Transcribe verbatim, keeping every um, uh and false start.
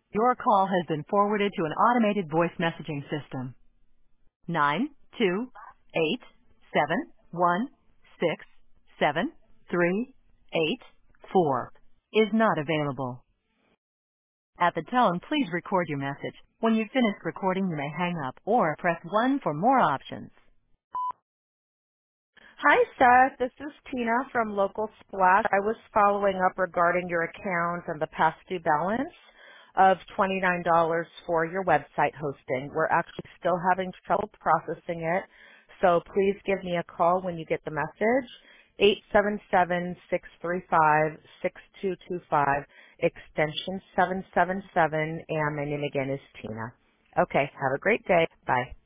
Your call has been forwarded to an automated voice messaging system. Nine two eight seven one six seven three eight four is not available. At the tone, please record your message. When you've finished recording, you may hang up or press one for more options. Hi, Seth. This is Tina from Local Splash. I was following up regarding your account and the past due balance of twenty-nine dollars for your website hosting. We're actually still having trouble processing it, so please give me a call when you get the message. eight seven seven, six three five, six two two five, extension seven seven seven, and my name again is Tina. Okay, have a great day. Bye.